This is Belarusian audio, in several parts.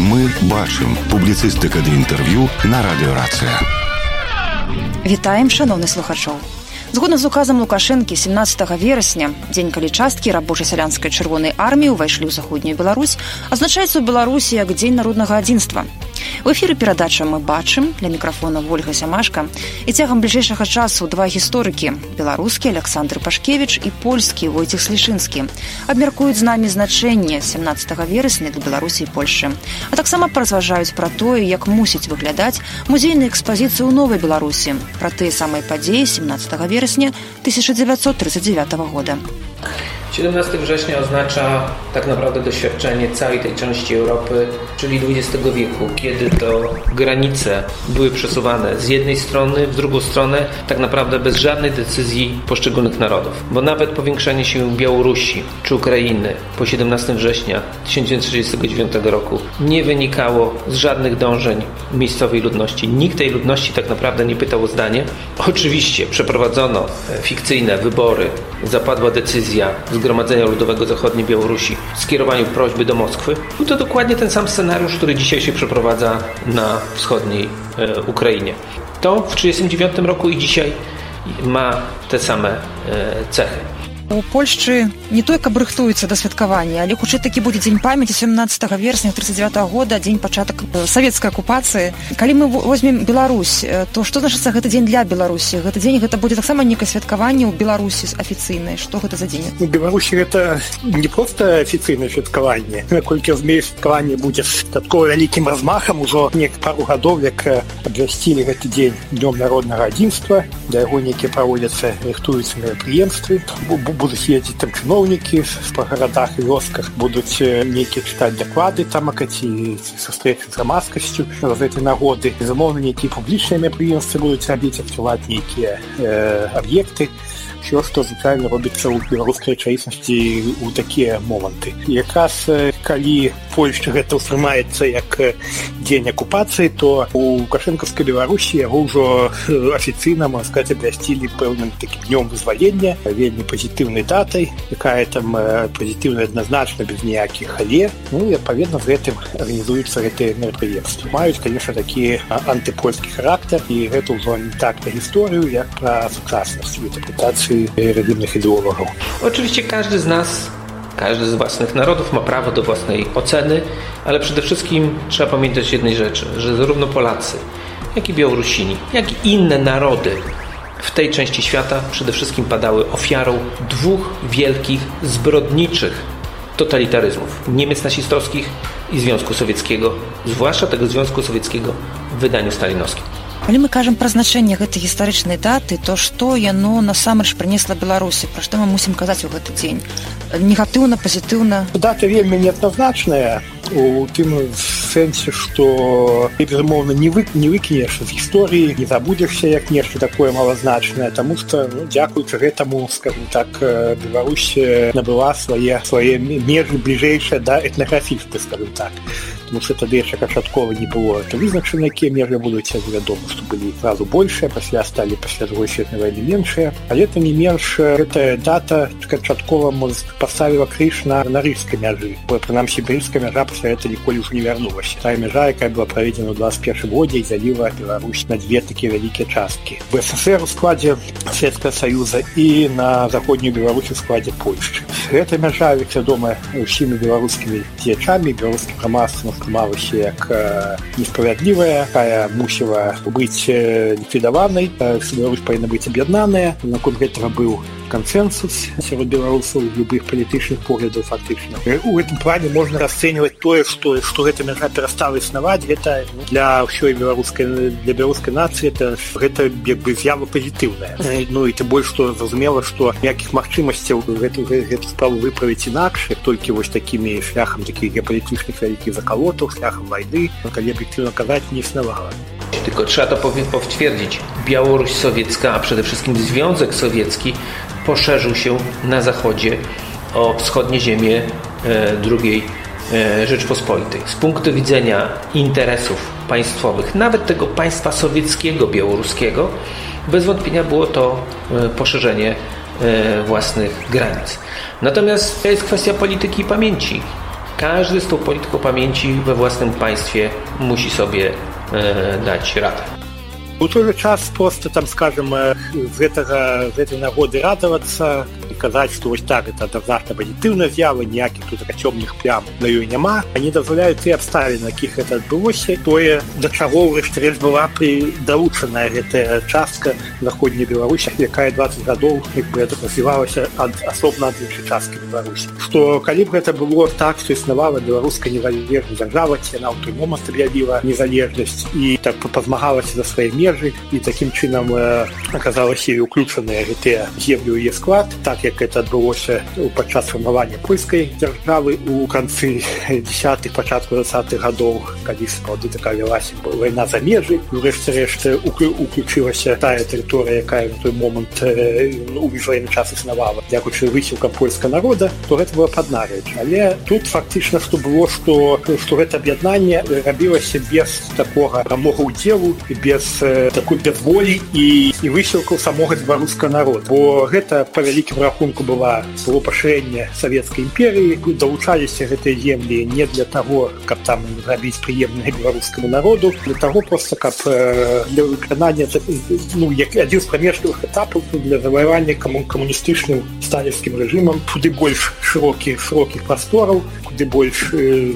Мы бачым. Публіцыстыка ды інтэрв'ю на радыёрацыя. Вітаем, шановны слухачоў. Згодна з указам Лукашэнкі 17 верасня, дзень, калі часткі рабоча-сялянскай чырвонай арміі ўвайшлі ў заходнюю Беларусь, азначаецца ў Беларусі як дзень народнага адзінства. У эфіры перадача «Мы бачым», для мікрафона Вольга Сямашка, і цягам бліжэйшага часу два гісторыкі, беларускі Александр Пашкевіч і польскі Войцех Слішынскі, абмяркуюць з намі значэнне 17 верасня для Беларусі і Польшчы, а таксама паразважаюць пра тое, як мусіць выглядаць музейная экспазіцыя ў новай Беларусі, пра тыя самыя падзеі 17 вересня 1939 года. 17 września oznacza tak naprawdę doświadczenie całej tej części Europy, czyli XX wieku, kiedy to granice były przesuwane z jednej strony w drugą stronę, tak naprawdę bez żadnej decyzji poszczególnych narodów. Bo nawet powiększenie się Białorusi czy Ukrainy po 17 września 1939 roku nie wynikało z żadnych dążeń miejscowej ludności. Nikt tej ludności tak naprawdę nie pytał o zdanie. Oczywiście przeprowadzono fikcyjne wybory, zapadła decyzja Zgromadzenia Ludowego Zachodniej Białorusi w skierowaniu prośby do Moskwy. Był to dokładnie ten sam scenariusz, który dzisiaj się przeprowadza na wschodniej Ukrainie. To w 1939 roku i dzisiaj ma te same cechy. У Польшчы не толькі рыхтуецца да святкавання, але хутчэй такі будзе дзень памяці 17 верасня 1939 года, дзень пачатак савецкай акупацыі. Калі мы возьмем Беларусь, то што значыцца гэты дзень для Беларусі? Гэты дзень гэта будзе таксама некае святкаванне ў Беларусі афіцыйнае. Што гэта за дзень? У Беларусі гэта не проста афіцыйнае святкаванне. Наколькі разумею, святкаванне будзе з таким вялікім размахам. Ужо пару гадоў, як абвясцілі гэты дзень днём народнага адзінства, да яго нейкія праводзяцца, рыхтуюцца мерапрыемствы. Будуць ездзіць там чыноўнікі па гарадах і вёсках, будуць нейкія чытаць даклады тамака ці сустрэчы з грамадскасцю з гэтай нагоды. Безумоўна, нейкія публічныя мерапрыемствы будуць рабіць, адкрываць нейкія аб'екты. Все, што звычайна робіцца ў беларускай рэчаіснасці ў такія моманты. І якраз калі Польшча гэта ўспрымаецца як дзень акупацыі, то у лукашэнкаўскай Беларусі яго ўжо афіцыйна, можна сказаць, абвясцілі пэўным такім днём вызвалення, вельмі пазітыўнай датай, якая там пазітыўна адназначна, без ніякіх але. Ну і адпаведна з гэтым арганізуюцца гэтыя мерапрыемствы. Маюць, конечно, такі антыпольскі характар, і гэта ўжо не так пра гісторыю, як пра сучаснасць у інтэрпрэтацыі religijnych ideologów. Oczywiście każdy z nas, każdy z własnych narodów ma prawo do własnej oceny, ale przede wszystkim trzeba pamiętać jednej rzeczy, że zarówno Polacy, jak i Białorusini, jak i inne narody w tej części świata przede wszystkim padały ofiarą dwóch wielkich, zbrodniczych totalitaryzmów. Niemiec nazistowskich i Związku Sowieckiego, zwłaszcza tego Związku Sowieckiego w wydaniu stalinowskim. Калі мы кажам пра значэнне гэтай гістарычнай даты, то што яно насамрэч прынесла Беларусі? Пра што мы мусім казаць у гэты дзень? Негатыўна, пазітыўна? Дата вельмі неадназначная у тым сэнсе, што ты, безумоўна, не выкінеш з гісторыі, не забудзешся як нешта такое малазначнае, таму што, дзякуючы гэтаму, скажем так, Беларусь набыла свае межы бліжэйшыя да этнаграфісты, скажем так. Тому що тоді ще канчаткова не було визначено, які межі будуть. Вядомо, що були зразу більше, після Другої світової війни менше. Але тим не менш, ця дата канчаткова поставила криш на рижській межі. Принаймні, рижська межа після цього ніколи вже не вернулася. Та межа, яка була проведена у 21 році, і залила Білорусь на дві такі великі частки. В СССР у складі Совєтського Союзу і на Заходній Білорусі у складі Польщі. Ця межа, відома усіми білоруськими діячами, білоруським громадством, сприймалася як несправедлівая, якая мусила бути ліквідованою, Беларусь повинна бути об'єднана. Наконт гэтага быў консенсус сярод беларусаў любых палітычных поглядаў фактычна. У гэтым плане можна расцэньваць тое, што гэта мяжа перастала існаваць, гэта для ўсёй беларускай нацыі гэта як бы з'ява пазітыўная. Ну і тым больш, што зразумела, што ніякіх магчымасцяў гэту справу выправіць інакш, як толькі вось такімі шляхам такіх геапалітычных вялікіх закалотаў, шляхам вайны, калі аб'ектыўна казаць, не існавала. Tylko trzeba to potwierdzić. Białoruś sowiecka, a przede wszystkim Związek Sowiecki poszerzył się na zachodzie o wschodnie ziemie II Rzeczpospolitej. Z punktu widzenia interesów państwowych, nawet tego państwa sowieckiego, białoruskiego, bez wątpienia było to poszerzenie własnych granic. Natomiast to jest kwestia polityki i pamięci. Każdy z tą polityką pamięci we własnym państwie musi sobie dać radę. У той же час просто, там, скажем, з этой нагоды радоваться и казаць, што вось так, это адназначна пазітыўная з'ява, ніякіх тут цёмных плям на ёй няма. Они дазваляюць і абставіны, якіх гэта адбылося, тое, да чаго ўрэшце-рэшт была далучаная гэтая частка заходняй Беларусі, якая 20 гадоў развівалася асобна ад іншай часткі Беларусі. Што калі б гэта было так, што існавала беларуская незалежная дзяржава, яна ў той момант аб'явіла незалежнасць і так пазмагалася за свае межы, і такім чынам аказалася і ўключаныя гэтыя землі ў яе склад, так як это адбылося падчас фармавання польскай дзяржавы ў канцы 10-х, пачатку 20-х гадоў, калі сапраўды такая вялася вайна за межы, урэшце-рэшт уключылася тая тэрыторыя, якая на той момант у міжваенны час існавала, дзякуючы высілкам польскага народа, то гэта была адна рэч. Але тут фактычна што было, што гэта аб'яднанне рабілася без такога прамога ўдзелу, без такой безволі і высілкаў самога беларускага народа. Бо гэта па вялікім рахунку было пашырэнне савецкай імперыі, далучаліся гэтыя землі не для таго, каб там рабіць прыемнае беларускаму народу, для таго проста, каб для выканання як адзін з прамежкавых этапаў для заваявання камуністычным сталінскім рэжымам, куды больш шырокіх прастораў, куды больш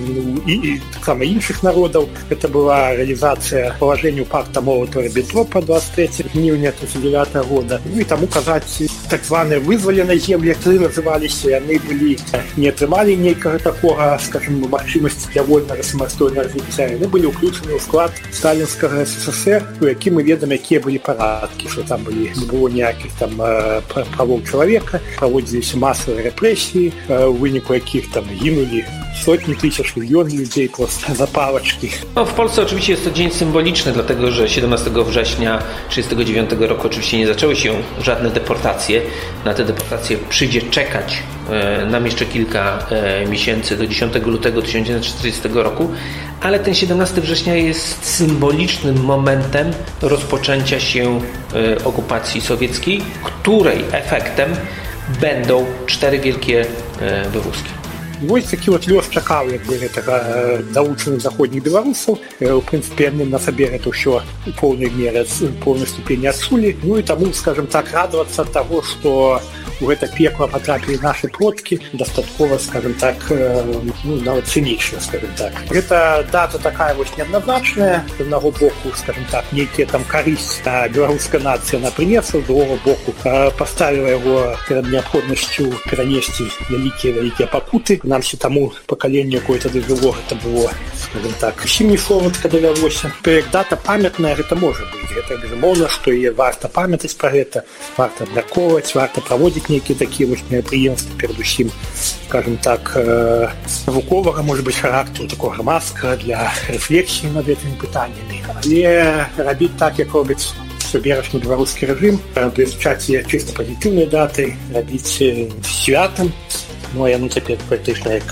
і таксама іншых народаў. Гэта была рэалізацыя палажэнняў пакта Молотова-Ріббентропа 23 жніўня 1939 года. І таму казаць, так званыя вызваленыя землі, як яны называліся, яны былі не атрымалі нейкага такога, скажем, магчымасці для вольнага самастойнага развіцця. Яны былі ўключаны ў склад сталінскага СССР, у якім мы ведаем, якія былі парадкі, што там не было ніякіх там правоў чалавека, праводзіліся масавыя рэпрэсіі, у выніку якіх там гінули сотни тысяч, миллионов людей просто за палочки. W Polsce oczywiście jest to dzień symboliczny, dlatego że 17 września 1939 roku oczywiście nie zaczęły się żadne deportacje. Na te deportacje przyjdzie czekać nam jeszcze kilka miesięcy, do 10 lutego 1940 roku, ale ten 17 września jest symbolicznym momentem rozpoczęcia się okupacji sowieckiej, której efektem będą 4 wielkie wywózki. Вось такі лёс чакаў гэтага далучаных заходніх беларусаў. У прынцыпе, яны на сабе гэта ўсё у поўнай меры, поўнай ступені адчулі. І таму, скажем так, радавацца ад таго, што у гэта пекла патрапілі нашы продкі, дастаткова, скажем так, нават цынічна, скажем так. Гэта дата такая вось неадназначная. З аднаго боку, скажем так, нейкія там карысць беларуская нацыя на прынесла, з другога боку паставіла яго перад неабходнасцю перанесці вялікія пакуты. Нам ще таму пакаленню, якое тады жыло, гэта было, скажем так, усім не соромна давялося. Як дата памятная, гэта можа быць. Гэта безумоўна, што і варта памятаць пра гэта, варта абмяркоўваць, варта праводзіць нейкія такія вось мерапрыемствы, перадусім, скажем так, навуковага, можа быць, характару, такога грамадскага для рэфлексіі над гэтымі пытаннямі. Але рабіць так, як робіць цяперашні беларускі рэжым, вызначаць чыста пазітыўнай датай, рабіць святам, а яно цяпер практычна як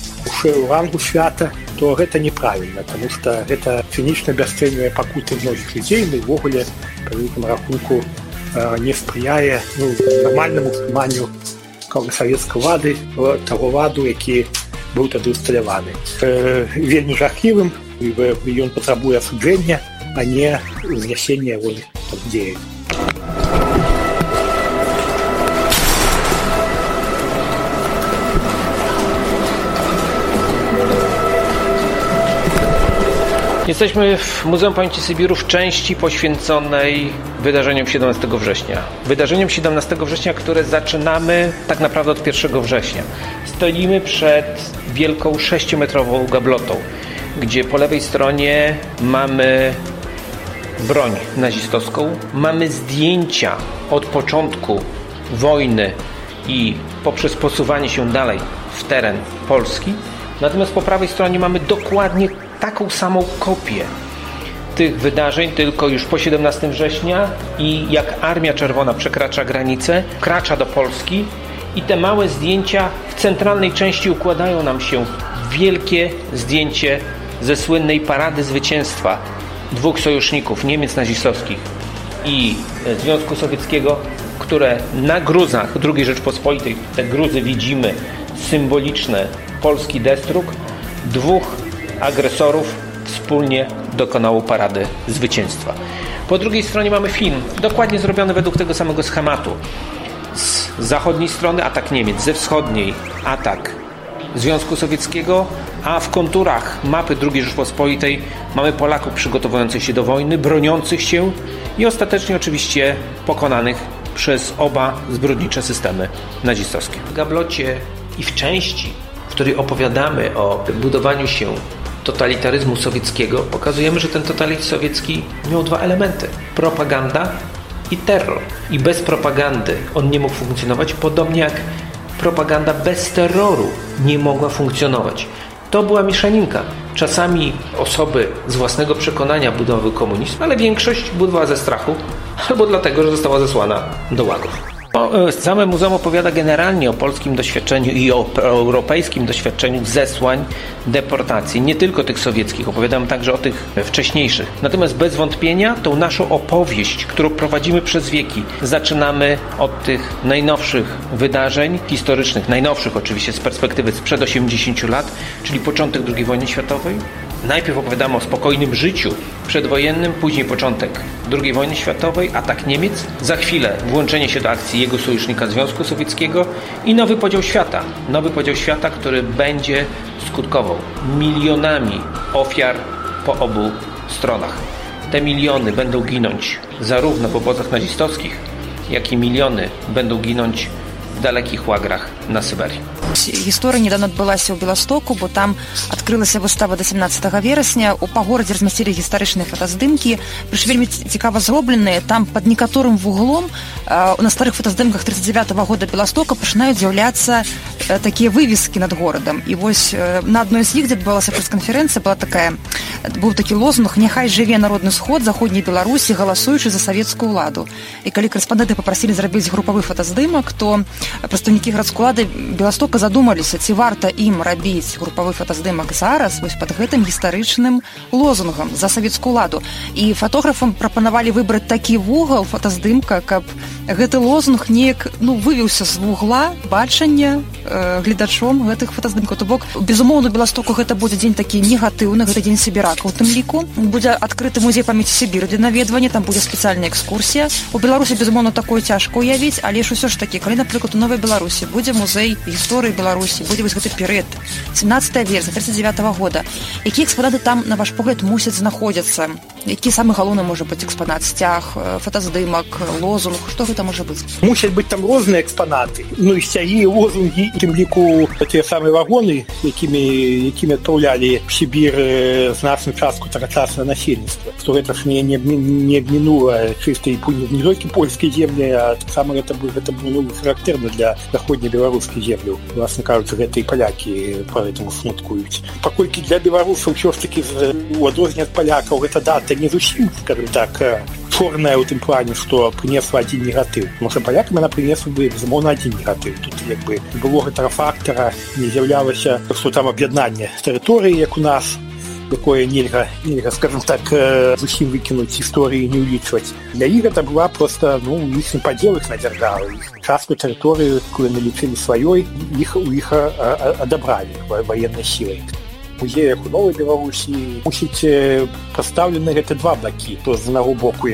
у рангу свята, то гэта неправільна, таму што гэта цынічна абясцэньвае пакуты многіх людзей, і ўвогуле, па вялікаму рахунку, не спрыяе нармальнаму ўспрыманню савецкай улады, таго ладу, які быў тады ўсталяваны. Вельмі жахлівым, ён патрабуе асуджэння, а не знясення яго дзеянь. Jesteśmy w Muzeum Pamięci Sybiru w części poświęconej wydarzeniom 17 września. Wydarzeniom 17 września, które zaczynamy tak naprawdę od 1 września. Stoimy przed wielką 6-metrową gablotą, gdzie po lewej stronie mamy broń nazistowską, mamy zdjęcia od początku wojny i poprzez posuwanie się dalej w teren Polski. Natomiast po prawej stronie mamy dokładnie taką samą kopię tych wydarzeń, tylko już po 17 września i jak Armia Czerwona przekracza granicę, wkracza do Polski i te małe zdjęcia w centralnej części układają nam się w wielkie zdjęcie ze słynnej Parady Zwycięstwa dwóch sojuszników, Niemiec nazistowskich i Związku Sowieckiego, które na gruzach II Rzeczpospolitej, te gruzy widzimy symboliczne polski Destruk, 2 agresorów wspólnie dokonało parady zwycięstwa. Po drugiej stronie mamy film, dokładnie zrobiony według tego samego schematu. Z zachodniej strony atak Niemiec, ze wschodniej atak Związku Sowieckiego, a w konturach mapy II Rzeczpospolitej mamy Polaków przygotowujących się do wojny, broniących się i ostatecznie oczywiście pokonanych przez oba zbrodnicze systemy nazistowskie. W gablocie i w części, w której opowiadamy o budowaniu się totalitaryzmu sowieckiego, pokazujemy, że ten totalizm sowiecki miał 2 elementy: propaganda i terror. I bez propagandy on nie mógł funkcjonować, podobnie jak propaganda bez terroru nie mogła funkcjonować. To była mieszaninka. Czasami osoby z własnego przekonania budowały komunizm, ale większość budowała ze strachu albo dlatego, że została zesłana do łagów. Same muzeum opowiada generalnie o polskim doświadczeniu i o europejskim doświadczeniu zesłań, deportacji. Nie tylko tych sowieckich, opowiadam także o tych wcześniejszych. Natomiast bez wątpienia tą naszą opowieść, którą prowadzimy przez wieki, zaczynamy od tych najnowszych wydarzeń historycznych, najnowszych oczywiście z perspektywy sprzed 80 lat, czyli początek II wojny światowej. Najpierw opowiadamy o spokojnym życiu przedwojennym, później początek II wojny światowej, atak Niemiec, za chwilę włączenie się do akcji jego sojusznika Związku Sowieckiego i nowy podział świata. Nowy podział świata, który będzie skutkował milionami ofiar po obu stronach. Te miliony będą ginąć zarówno w obozach nazistowskich, jak i miliony będą ginąć w dalekich łagrach na Syberii. Гісторыя недавно адбылася ў Беластоку, бо там адкрылася выстава да 17 верасня. Па горадзе размясцілі гістарычныя фотаздымкі, прычым вельмі цікава зробленыя. Там пад некаторым вуглом на старых фотаздымках 39-го года Беластока пачынаюць з'яўляцца такія вывескі над горадам. І вось на адной з іх, дзе адбывалася прэс-канферэнцыя, быў такі лозунг: «Няхай жыве народны сход заходняй Беларусі, галасуючы за савецкую ўладу». І калі корэспандэнты папрасілі зрабіць групавы фотаздымак, то прадстаўнікі гарадской улады Беластока задумаліся, ці варта ім рабіць групавы фотаздымак зараз вось пад гэтым гістарычным лозунгам за савецкую ўладу. І фотографам прапанавалі выбраць такі вугал фотаздымка, каб гэты лозунг неяк вывеўся з вугла бачання гледачом гэтых фотаздымкаў. То бок, безумоўна, Беластоку гэта будзе дзень такі негатыўны, гэта дзень сібірака. У тым ліку будзе адкрыты музей памяці Сібіру для наведвання, там будзе спецыяльная экскурсія. У Беларусі, безумоўна, такое цяжка уявіць, але ж усё ж такі, калі, напрыклад, у Новай Беларусі будзе музей гісторыі Беларусі, будзе вось гэты перыяд 17 верасня 39-го года, якія экспанаты там, на ваш погляд, мусяць знаходзіцца? Які самы галоўны можа быць экспанат? Сцяг, фотаздымак, лозунг? Што гэта можа быць? Мусяць быць там розныя экспанаты. І сцягі, лозунгі, у тым ліку тыя самыя вагоны, якімі адпраўлялі в Сібір значную частку тогачаснага насельніцтва. Што гэта ж не абмінула чыстай не толькі польскай землі, а таксама гэта было характэрна для заходняй беларускай землі. Власне кажучы, гэта і палякі па гэтаму смуткуюць. Паколькі для беларусаў ўсё ж такі у адрозненне ад палякаў гэта дата не зусім, скажем так, чорная ў тым плане, што прынесла адзін негатыў. Можа, палякам яна прынесла бы, безумоўна, адзін негатыў. Тут як бы было гэтага фактара, не з'яўлялася, што там аб'яднанне тэрыторыі, як у нас, якое нельга, скажем так, зусім выкінуць гісторыі, не ўлічваць. Для іх гэта была проста, іх падзел іх надзяржала. Частку тэрыторыі, якую налічылі сваёй, у іх адабралі ваеннай сілай. Музеях у Новай Беларусі мусіць пастаўлены гэта 2 бакі. То з аднаго боку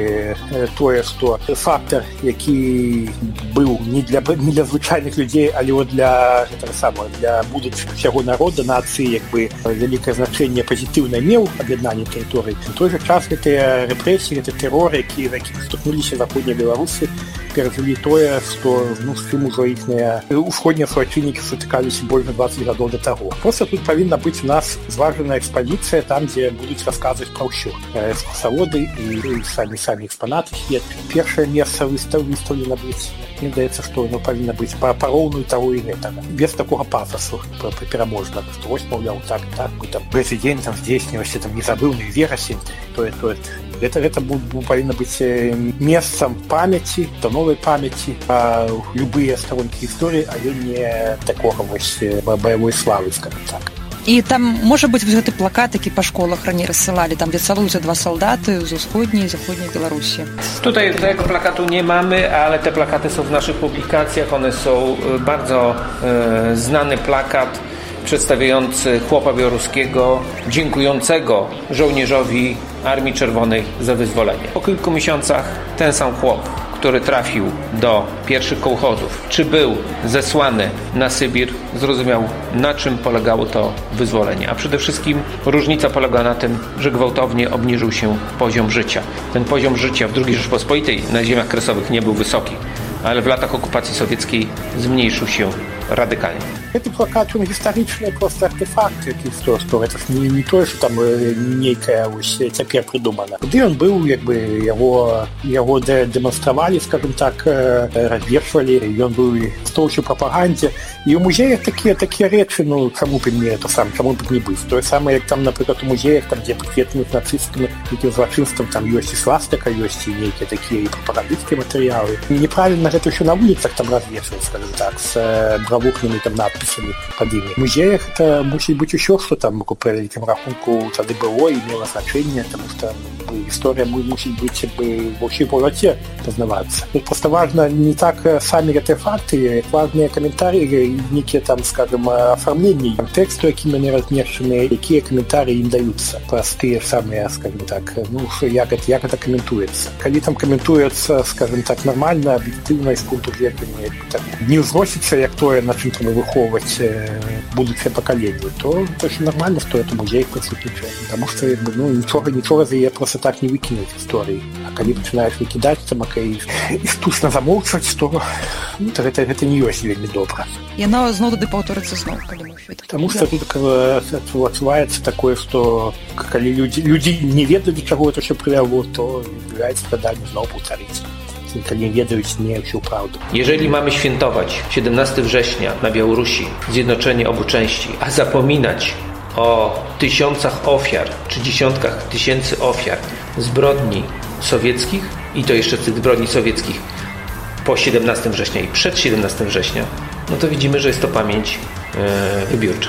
тое, што фактар, які быў не для звычайных людзей, але для будучых усяго народа, нацыі, вялікае значэнне пазітыўна меў аб'яднанне тэрыторый. У той жа час гэтыя рэпрэсіі, гэты тэрор, якія стукнуліся заходнія беларусы, перажылі тое, што з чым ужо іхныя усходнія суайчыннікі сутыкаліся больш за 20 гадоў да таго. Проста тут павінна быць у нас зважаная экспазіцыя, там, дзе будуць расказваць пра ўсё. Экскурсаводы і самі экспанаты свет. Першае месца выстаўлена быць. Мне здаецца, што павінна быць пароўную таго і гэтага. Без такога пафасу пераможнага. Што вось, маўляў, так, мы там прэзідэнт здзейснілася, там незабыўны верасень, тое. Гэта павінна быць месцам памяці, да новай памяці, любыя старонкі гісторыі, але не такога вось баявой славы, скажем так. І там можа быць гэты плакат, які па школах раней рассылалі, там, дзе цалуюцца 2 солдаты z wschodniej i zachodniej Białorusi. Tutaj tego plakatu nie mamy, ale te plakaty są w naszych publikacjach. One są bardzo znany plakat przedstawiający chłopa białoruskiego, dziękującego żołnierzowi Armii Czerwonej za wyzwolenie. Po kilku miesiącach ten sam chłop, który trafił do pierwszych kołchozów, czy był zesłany na Sybir, zrozumiał, na czym polegało to wyzwolenie. A przede wszystkim różnica polega na tym, że gwałtownie obniżył się poziom życia. Ten poziom życia w II Rzeczpospolitej na ziemiach kresowych nie był wysoki, ale w latach okupacji sowieckiej zmniejszył się радикально. Это плакат, он гістарычныя просто артефакты, это не тое, што там нейкая цяпер прыдумана. Куды ён быў, як бы яго дэманстравалі, скажем так, развешвалі, ён быў стоўчы прапагандзе. І ў музеях такія рэчы, ну, чаму б мне это сам, чаму б не быць. Тое самае, як там, напрыклад, у музеях, там, дзе прысветленых нацысцкім нейкім злачынствам, там ёсць і свастыка, ёсць і нейкія такія прапагандысцкія матэрыялы. Неправільна гэта ўсё на вуліцах там развешваць, скажем так, з бравухнымі там надпісамі пад імі. В музеях это мусіць быць усё, што там по вялікім рахунку тады было і мела значэнне, таму што гісторыя мусіць быць ва ўсёй паўнаце пазнавацца. Просто важна не так самі артефакты, важныя каментарыі, нейкія там, скажем, афармленні тэксту, якімі яны размешчаны, якія каментарыі ім даюцца праз тыя самыя, скажем так, ну, як гэта каментуецца. Калі там каментуецца, скажем так, нормальна, аб'ектыўна, з пункту гледжання, не ўзносіцца, як тое, на чым трэба выхоўваць будучае пакаленне, то ўсё нормально, што это музей прысутнічае. Таму што, ну, нічога за яе просто так не выкінуць гісторыі. А калі пачынаеш выкідаць там і штучна замоўчваць, то гэта не ёсць вельмі добра. Яна зноў тады паўторыцца зноў, калі мы ўсё так. Таму што тут адчуваецца такое, што калі людзі не ведалі, чаго это ўсё прывяло, то з'яўляецца жаданне зноў паўтарыць. Nie wiedząc nie всю prawdę. Jeżeli mamy świętować 17 września na Białorusi, zjednoczenie obu części, a zapominać o tysiącach ofiar, czy dziesiątkach tysięcy ofiar zbrodni sowieckich, i to jeszcze tych zbrodni sowieckich po 17 września i przed 17 września, no to widzimy, że jest to pamięć wybiórcza.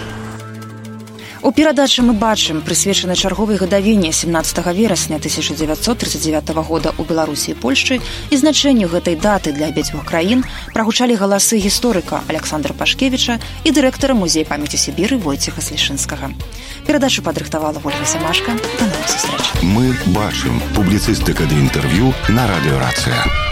У перадачы мы бачым прысвечаны чарговай гадавіне 17 верасня 1939 года ў Беларусі і Польшчы і значэнню гэтай даты для абедзвюх краін прагучалі галасы гісторыка Александра Пашкевіча і дырэктара музея памяці Сібіры Войцеха Слішынскага. Перадачу падрыхтавала Ольга Семашка. До новых сустрэч. Мы бачым публіцыстыка ды інтэрв'ю на радыё Рацыя.